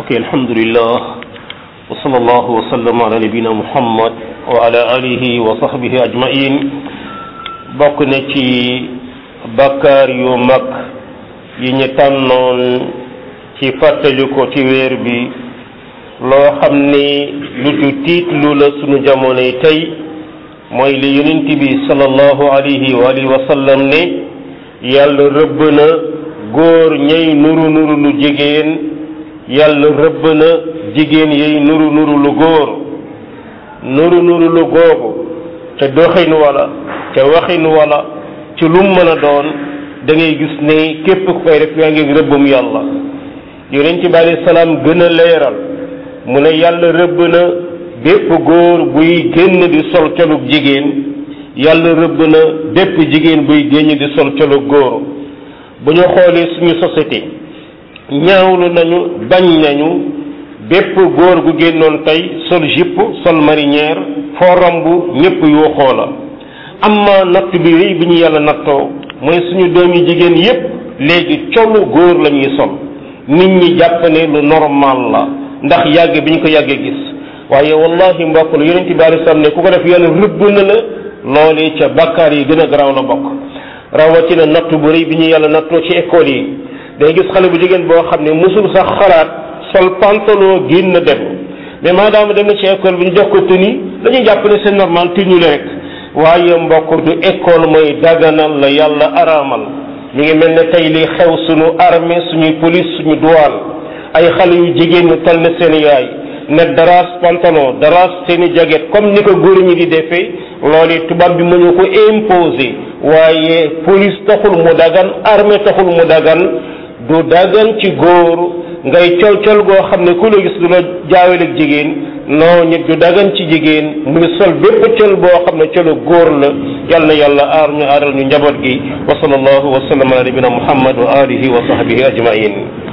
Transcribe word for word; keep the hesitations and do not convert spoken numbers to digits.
ok alhamdulillah wa sallallahu wa sallam ala nabina muhammad wa ala alihi wa sahbihi ajmain bokk na ci bakkaar yu mag yi ñu tànnoon ci fàttali ko ci weer bi loo xam ni lu tu tiitlu la sunu jamonoy tey mooy li yonent bi sallallahu alayhi wa alihi wa sallam ne yàlla rëbb na góor ñay nuru nuru lu jigéen yàlla rëbb na jigéen yay nuru nuru lu góor nuru nuru lu googu te doxin wala te waxin wala ci lu mën a doon da ngay gis ne képp ku koy def yaa ngi rëbbum yàlla yonent bi alayhi salaam gën a leeral mu ne yàlla rëbb na bépp góor buy génn di sol colug jigéen yàlla rëbb na bépp jigéen buy génn di sol colug góor bu ñu xoolee suñu société ñaawlu nañu bañ nañu bépp góor gu génnoon tey sol jupe sol marinière foo romb ñépp yoo xoola amma natt bi rëy bi ñu yàlla nattoo mooy suñu doom yi jigéen yépp léegi colu góor la ñuy sol nit ñi jàpp ne lu normal la ndax yàgg bi ñu ko yàggee gis waaye wallahi mbokk la yonent bi alayhi salaam ne ku ko def yàlla rëbb na la loolee ca bakkaar yi gën a garaaw la bokk rawatina natt bu rëy bi ñu yàlla nattoo ci école yi day gis xale bu jigéen boo xam ne musul sax xalaat sol pantalon génn dem mais maadaama dem na ci école bi ñu jox ko tenue dañuy jàpp ne c'est normal tenue la rek waaye mbokk du école mooy daganal la yàlla araamal mi ngi mel ne tey li xew suñu armée suñuy police suñu douane ay xale yu jigéen ñu tal ne seen yaay ne daraas pantalon daraas seeni jaget comme ni ko góor ñi di defee loolu tubaab bi mënu ko imposer waaye police taxul mu dagan armée taxul mu dagan du dagan ci góor ngay col col goo xam ne ku la gis du la jaawaleeg jigéen non nit du dagan ci jigéen muy sol bépp col boo xam ne colu góor la yal na yàlla aar ñu aaral ñu njaboot gi wa sallallahu wa sallam ala nabina muhammad wa alihi wa sahbihi ajmain